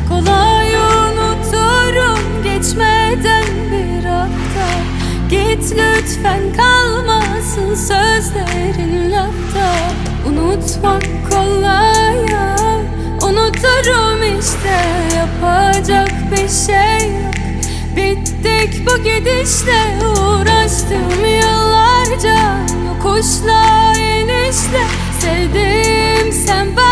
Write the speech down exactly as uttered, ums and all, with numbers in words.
Kolay unuturum geçmeden bir hafta. Git lütfen, kalmasın sözlerin lafta. Unutmak kolay ya, unuturum işte. Yapacak bir şey yok, bittik bu gidişle. Uğraştım yıllarca yokuşla inişle. Sevdim sen ben